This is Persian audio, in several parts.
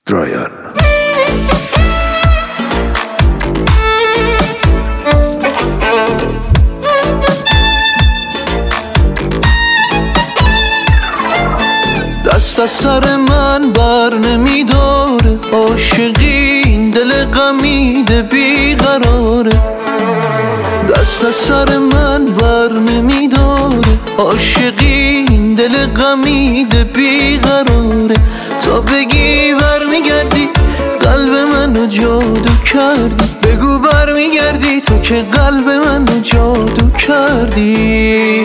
درایان. دست از سر من بر نمیداره، عاشقی این دل غمیده بیقراره. دست از سر من بر نمیداره، عاشقی این دل غمیده بیقراره. تا بگی برمیگردی قلب منو جادو کردی، بگو برمیگردی تو که قلب منو جادو کردی.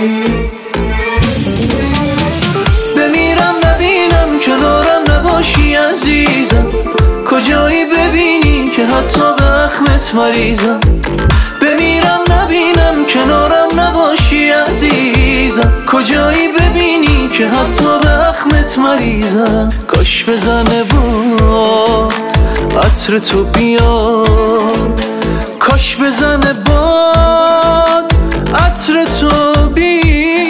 بمیرم نبینم کنارم نباشی عزیزم، کجایی ببینی که حتی به اخمت مریضم. بمیرم نبینم کنارم نباشی عزیزم، کجایی ببینی که حتی به اخمت مریضم. کاش بزنه باد عطر تو بیاد، کاش بزنه باد عطر تو بیاد.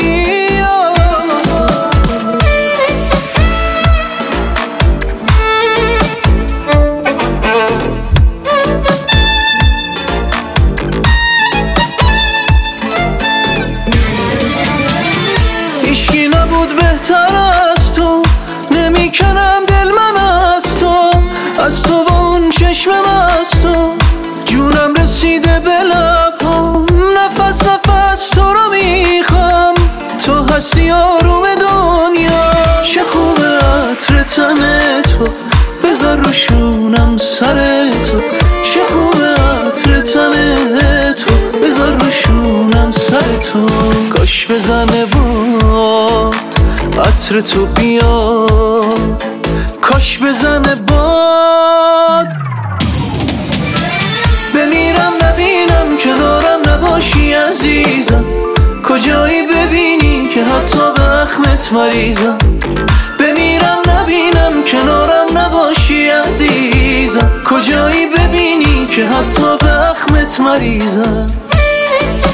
هیچکی نبود بهتر از تو، نمیکنم دل من از تو، از تو و اون چشم مستو. جونم رسیده به لبام، نفس نفس تو رو میخوام، تو هستی آروم دنیا. چه خوبه عطر تن تو، بذار روشونم سر تو. چه خوبه عطر تن تو، بذار روشونم سر تو. کاش بزنه باد عطر تو بیاد، کاش بزنه باد. بمیرم نبینم کنارم نباشی عزیزم، کجایی ببینی که حتی به اخمت مریضم. بمیرم نبینم کنارم نباشی عزیزم، کجایی ببینی که حتی به اخمت مریضم.